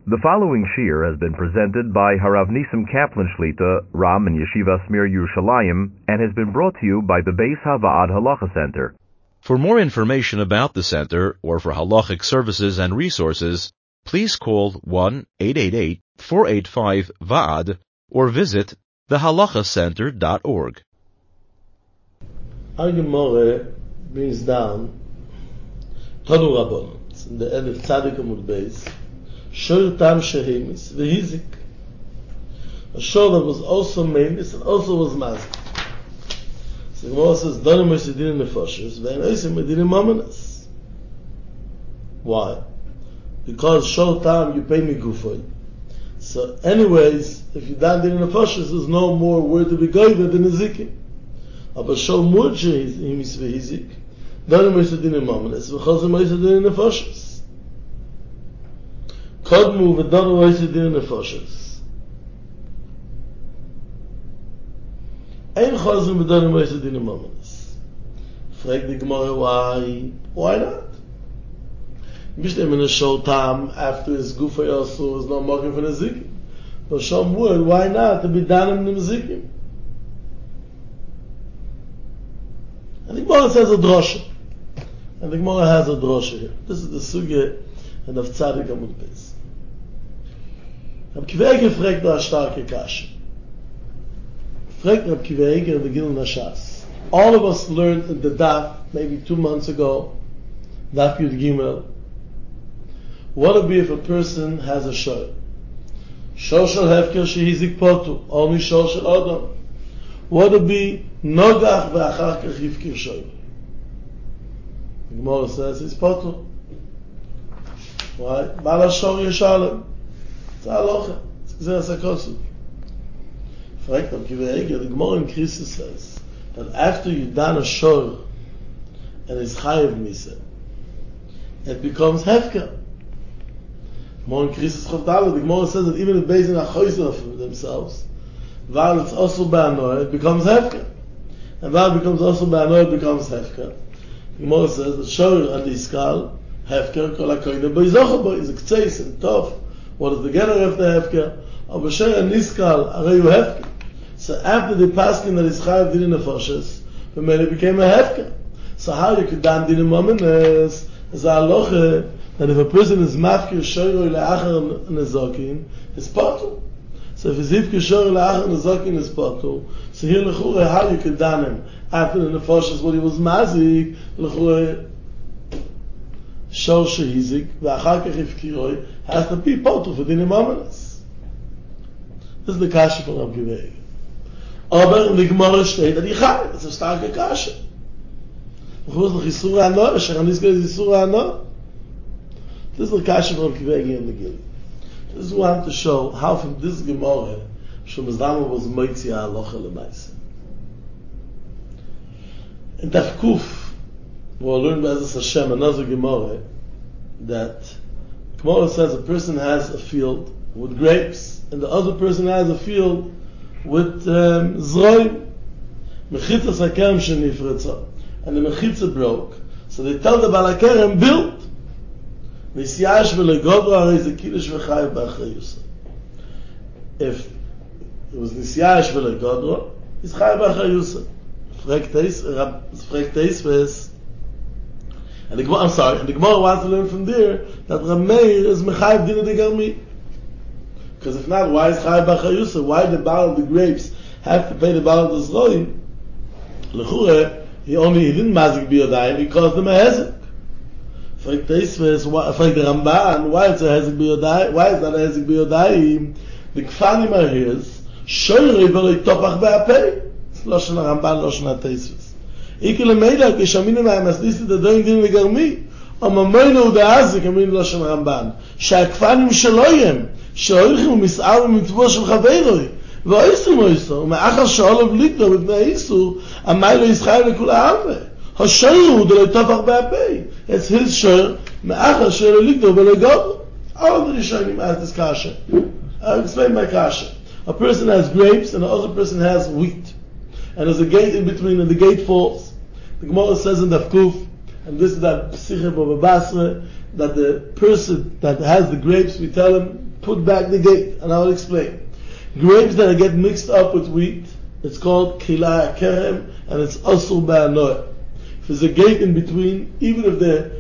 The following shir has been presented by Harav Nisim Kaplan Shlita, Ram and Yeshiva Smir Yerushalayim, and has been brought to you by the Beis Havaad Halacha Center. For more information about the center or for halachic services and resources, please call 1-888-485-VAAD or visit thehalachacenter.org. Our Gemara brings down Tanu Rabbanon in the end of Tzadik Amud Beis, Shor Tam Shehemis Vehizik, a shor that was also mainis and also was mazik. So the Gemara says, Donim Oisidin Nefoshes, Ve'en Oisim Medin Momenes. Why? Because Shor Tam, you pay me Gufay. So anyways, if you don't din Nefoshes, there's no more word to be goyed than Nezikim. Aber Shor Murche Hemis Vehizik, Donim Oisidin Momenes, V'chozim Oisidin Nefoshes. Kodmu v'donim Oisidin Nefoshes. Ein chozim v'donim Oisidin Momenes. Frag the Gemara why not? Bishtem in a shor tam after his gufa also is not marking for Nezikim. But Shor Mu'el, why not to be danim Nezikim? And the Gemara says a drosha. And the Gemara has a drosha here. This is the sugya and of Tzadik Amud Beis. Rab Kiva Eiger fragt da a starke kashe. Fragt Rab Kiva Eiger in the Gilun HaShas. All of us learned in the daf, maybe 2 months ago, daf Yud Gimel, what would be if a person has a shor? Shor shel hefker shehizik potu, only shor shel adam. What would be nogach ve'achar kach yifkir shor? The Gemara says it's potu. Why? Bala shor yeshalem. It's halacha. It's gzeras hakosu. Fragt Rab Kiva Eiger, the Gemara in Krisa says that after you done a shor and it's chayev misa, it becomes hefker. More in Krisa Chavdala, the Gemara says that even if based on a choizer for themselves, while it's also ba'anoah, it becomes hefker. And while it becomes also ba'anoah, it becomes hefker. The Gemara says that shor and iskal, hefker, kol ha-koyne b'yizocha is a k'tzeis and tov. What is the getter of the hefker? But shor and iskal, are you hefker? So after the paskin that is chayav din nefoshes, the man became a hefker. So how you could dan din momenes is a halacha that if a person is mafkir shor le'achar nezokin, it's potu. So if he's hifkir shor le'achar nezokin is potu, so here l'chure how you could dan him after the nefoshes when he was mazik, l'chure shor shehizik ve'achar kach hifkiroi has to be potu for din momenes. This is the kasha from Rab Kiva Eiger. Aber in the Gemara steht that Yichai, it's a starke kasha. Who is the Chisur HaNoah? Shechaniska is Chisur HaNoah? This is the kasha from Rab Kiva Eiger in the Gili. This is what I want to show how from this Gemara Shemazdama was Moitzi HaHalocha L'maisa. In Daf Kuf, we'll learn Be'ezus Hashem another Gemara that Gemara says a person has a field with grapes and the other person has a field with zroim, mechitzas hakerem shenifretza, and the mechitza broke. So they tell the balakerem build. Nisyash v'legodra harei ze kiddush v'chayev b'achrayusa. If it was nisyash v'legodra, it's chayev b'achrayusa. Fragt Teisves, and the Gemara wants to learn from there that Rab Meir is mechayev dina de garmi. Because if not, why is chayav b'achrayusa? Why the baal of the grapes have to pay the baal of the zroim? L'chure, he didn't mazik b'yodayim, he caused them a hezek. Fragt Teisves, fragt the Ramban, why it's a hezek b'yodayim? Why is that a hezek b'yodayim? The kfanim are his, shoyrei v'loi topach b'apei. It's Lashon HaRamban, Lashon HaTeisves. Iki l'meida, k'shaminim ha'maslisti d'doim din l'garmi, amamoyno u'da'azik, amin Lashon HaRamban, שהכפנים שלוים, שהויכו מסער ומצבו של חברוי, ואיסו מויסו, ומאחר שעולו בליגדו בפני האיסו, אמי לו ישחייב לכול הערבה. השוירו דלוי תופח בהפי. It's his shor, מאחר שעולו ליגדו ולא גודו. All of the Rishonim ask this kasha. I'll explain my kasha. A person has grapes and the other person has wheat. And there's a gate in between and the gate falls. The Gemara says in Daf Kuf, and this is that Psiche Baba Basra, that the person that has the grapes, we tell him, put back the gate, and I will explain. Grapes that get mixed up with wheat, it's called kilai kerem, and it's asur ba'anoah. If there's a gate in between, even if the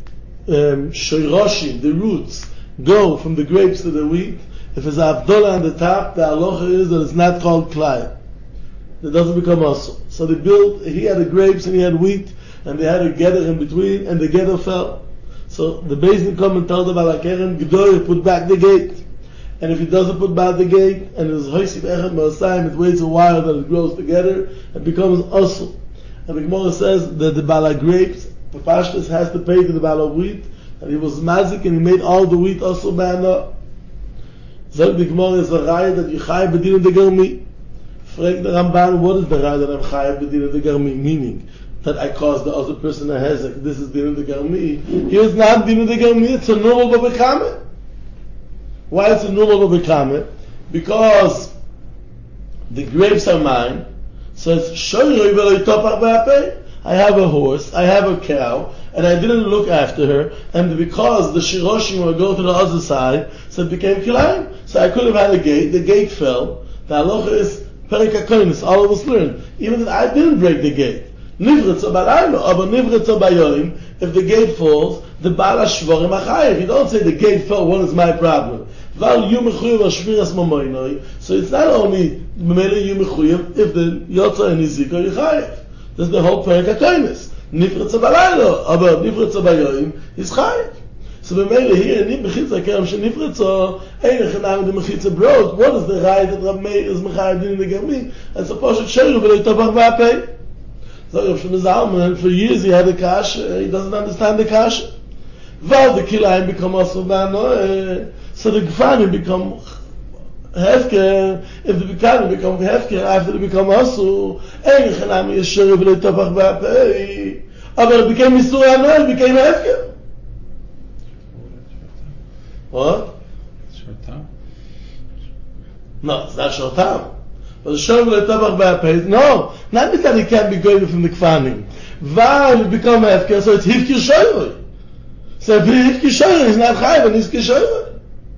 shoyrashim, the roots, go from the grapes to the wheat, if there's a avdola on the top, the halacha is that it's not called klai. It doesn't become asur. So he had the grapes and he had wheat, and they had a gather in between, and the gather fell. So the Beis Din come and tell the Bala Kerem, G'dor, put back the gate. And if he doesn't put back the gate, and there's Hoysib Echad Ma'asayim, it waits a while that it grows together, it becomes asur. And the Gemara says that the Bala grapes, the Pashtus has to pay to the Bala wheat, and he was mazik and he made all the wheat asur ba'anoah. So the Gemara is a raya that you chayav b'din de garmi. Frag the Ramban, what is the raya that I'm chayav b'din de garmi? Meaning that I caused the other person a hezek. This is din de garmi. Here's not din de garmi. It's a normal babekame. Why it's a normal babekame? Because the grapes are mine. So it's shoyroi v'lo yitopach ba'apei. I have a horse, I have a cow, and I didn't look after her, and because the shiroshim would go to the other side, so it became kilayim. So I could have had a gate, the gate fell. The halacha is perek hakonis, all of us learn. Even if I didn't break the gate. Nivritza b'laylo, aber nivritza b'yorim, if the gate falls, the ba'al hashvorim achayev. You don't say the gate fell, what is my problem? Val yu mechuyev ashviras mamoinoi, so it's not only b'mele yu mechuyev, if the yotza and izika yichayev. That's the whole perek hakonis. Nivritza b'laylo, aber nivritza b'yorim is chayev. So b'mele here, ni mechitza kerem shenivritza, ein echanam de mechitza broke. What is the right that Rab Meir is mechayev din in the garmi? And suppose it shoyu v'lo yitopach ba'apei. So Rav Shlomo Zalman, for years he had a kasha, he doesn't understand the kasha. Val the kilayim become asur ba'anoah, so the gefanim become hefker. If the gefanim become hefker after they become asur, ein echanam yeshoyu v'lo yitopach ba'apei. But it became isur ba'anoah, it became hefker. What? Short time? No, it's not short time. But the show will tabach ba'apei. No, not because it can't be going from the kfanim. Val it become hefker, so it's hifkir shoyroi. So if hifkir shoyroi is not chayav, and hifkir shoyroi.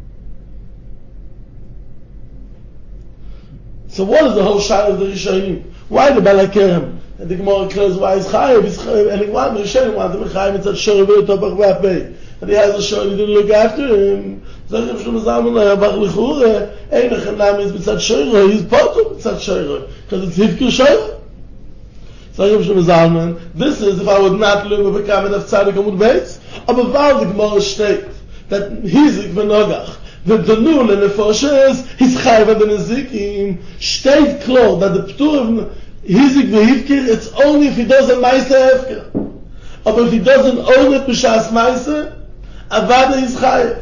So what is the whole shayla of the Rishonim? Why the Bala Kerem? And the Gemara clears why is chayav, and the Rishonim want to be chayav, it's that shoyroi will tabach ba'apei. And he has a show, and he didn't look after him. So Rav Shlomo Zalman, Bach L'chura, ein echanam is b'tzad shoyroi, he's potum b'tzad shoyroi, because it's hifkir shoyroi. So Rav Shlomo Zalman, this is if I would not learn with a kamen of tzadik amud beis, aber while the Gemara state that hizik v'nogach, the nun and the foshes, he's chayav and the nezikim, state klar that the ptur of hizik v'hifkir, it's only if he does a ma'aseh hefker. But if he doesn't own it b'shas ma'aseh, avada is chayav.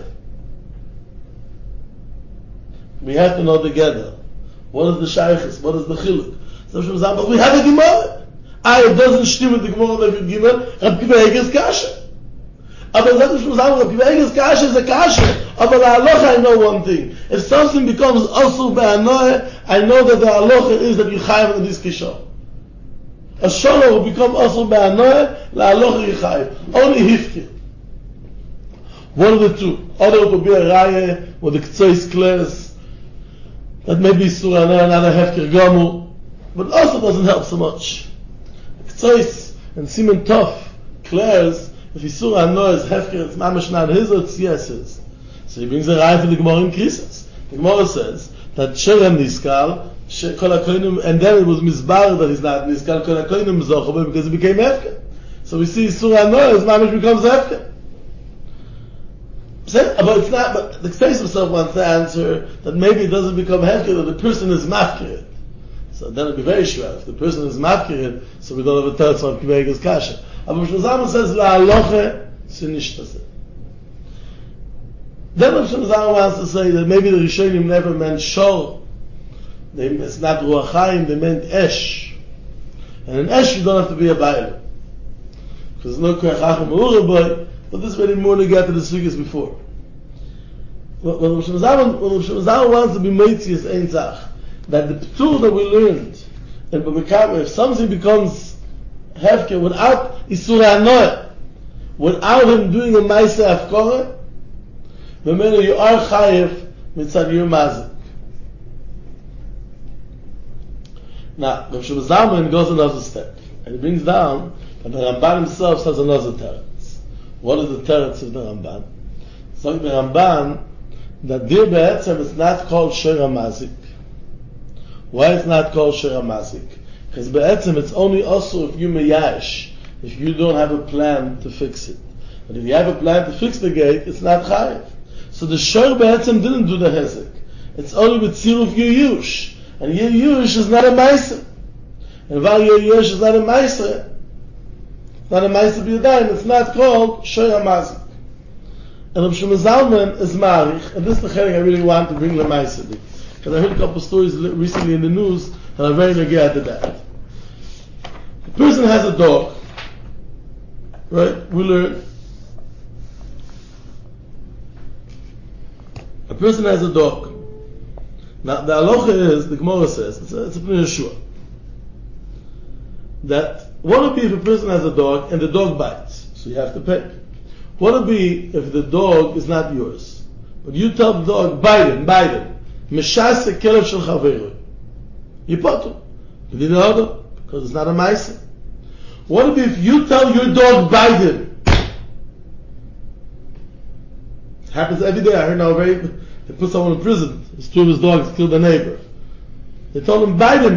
We have to know together. What is the shaykhis? What is the chiluk? So but we have a Gemara. It doesn't stem with the Gemara of the Gemara. Rab Kiva Eger's kasha. But Rab Kiva Eger's kasha is a kasha. But the halacha, I know one thing. If something becomes asur ba'anoah, I know that the halacha is that you chayav in this kishah. A sholah will become asur ba'anoah, la halacha you chayav. Only hifkir. One of the two. Other it will be a raya with the ktsois class. That may be surah and not a hefker gamu, but also doesn't help so much. Ktsois and Simon Tov declares if he surah and is hefker, it's mamash not his or it's yes his. So he brings a raya for the Gemara in Krisis. The Gemara says that Sherem Niskal, and then it was Mizbar that he's not Niskal, Kol HaKoinim Zochobe, because it became hefker. So we see surah and his mamash becomes hefker. But it's not. But the Ktsois himself wants to answer that maybe it doesn't become hefker, that the person is mafkirid. So then it'd be very sure if the person is mafkirid, so we don't have a third of Kivegas kasha. Rav Shlomo Zalman says la aloche sinishtase. Then Rav Shlomo Zalman wants to say that maybe the Rishonim never meant shor. It's not ruach chaim. They meant esh. And in esh you don't have to be a baile, because no koach hacham u'uraboy. But this is very more to get to the sugyas before. What Rav Shlomo Zalman wants to be meitzias ein zach, that the ptur that we learned in B'Mekabeh, if something becomes hefker without isur hanoah, without him doing a ma'aseh hafkorah, b'menu you are chayev mitzad your mazik. Now, Rav Shlomo Zalman goes another step, and he brings down that the Ramban himself says another teretz. What is the teretz of the Ramban? So the Ramban that dir be'etzem is not called Shir HaMazik. Why it's not called Shir HaMazik? Because be'etzem it's only also if you meyash, if you don't have a plan to fix it. But if you have a plan to fix the gate, it's not chayiv. So the Shir be'etzem didn't do the hezek. It's only with tziruf yush. And yush is not a ma'aser. And while yush is not a ma'aser, not a ma'aser b'yadayim, it's not called Shir HaMazik. And Rav Shlomo Zalman is marich, and this is the chelik I really want to bring l'ma'aser, because I heard a couple of stories recently in the news, and I'm very negay to that. A person has a dog, right? We learn. A person has a dog. Now, the halacha is, the Gemara says, it's a Pnei Yeshua, that what would be if a person has a dog and the dog bites? So you have to pay. What would be if the dog is not yours? But you tell the dog, bite him. Meshas kelev shel chaveru. You put him. You need another, because it's not a ma'aser. What would be if you tell your dog, bite him? It happens every day. I heard now they put someone in prison. His two of his dogs killed a neighbor. They told him, bite him.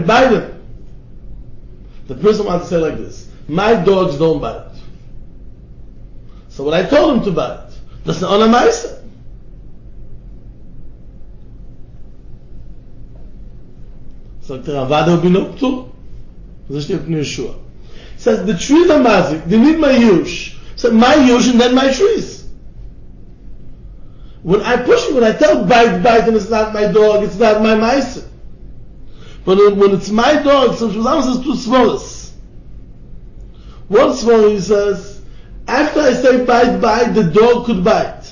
The person wants to say like this: my dogs don't bite. So what I told him to bite, that's not on a ma'aser. So the Ravada will be no ptur. This is Pnei Yeshua. Says the trees are mazik. They need my yush. So my yush and then my trees. When I push him, when I tell bite, and it's not my dog, it's not my ma'aser. But when it's my dog, so Shlomo says two svoros. One svor he says, after I say bite, the dog could bite.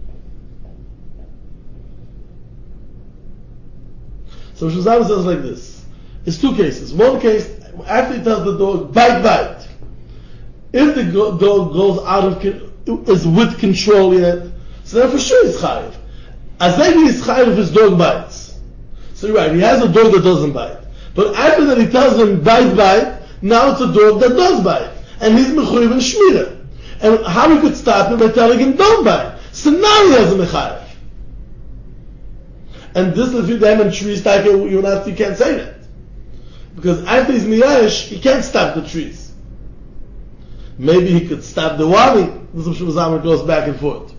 So Shlomo says like this. It's two cases. One case, after he tells the dog, bite. If the dog goes out of, is with control yet, so then for sure he's chayiv. As maybe he's chayiv if his dog bites. So you're right, he has a dog that doesn't bite. But after that he tells him, bite, now it's a dog that does bite. And he's mechuyev and shmira. And how we could stop him by telling him, don't bite. So now he has a mechayev. And this, if you them and trees, you can't say that. Because after he's miyash, he can't stop the trees. Maybe he could stop the wali. This Shlomo Zalman goes back and forth.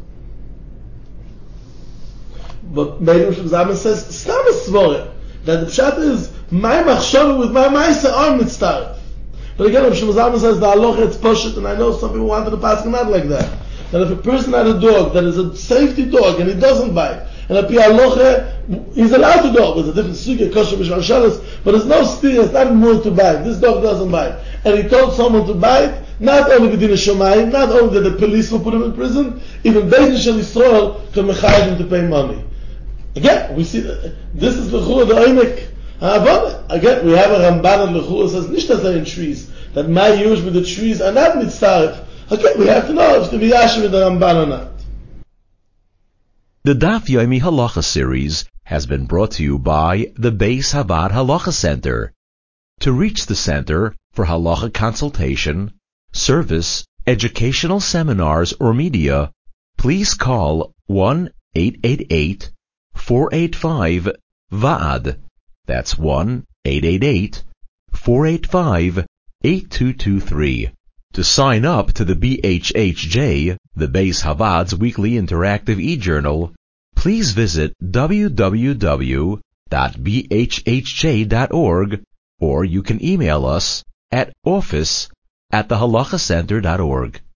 But maybe Shlomo Zalman says, stam a svore, that the pshat is, my machshava with my ma'aser are mitztaref. But again, Shlomo Zalman says, the halacha it's poshut, and I know some people wanted to pass him out like that. That if a person had a dog that is a safety dog, and he doesn't bite, and a pi halacha, he's allowed to go. There's a different sugya, kosher b'shal shalos, but there's no steer, it's not more to bite. This dog doesn't bite. And he told someone to bite, not only b'din shamayim, not only that the police will put him in prison, even Beis Din Shel Yisrael can mechayev him to pay money. Again, we see that this is l'chura the oimek. Again, we have a Ramban and l'chura says nicht in trees that my yush with the trees are not mitzaref. Okay, we have to know if the miyashim with the Ramban or not. The Daf Yomi Halacha series has been brought to you by the Beis Havad Halacha Center. To reach the center for halacha consultation, service, educational seminars, or media, please call 1-888-485-VAAD. That's 1-888-485-8223. To sign up to the BHHJ, the Beis Havad's weekly interactive e-journal, please visit www.bhhj.org, or you can email us at office@thehalachacenter.org.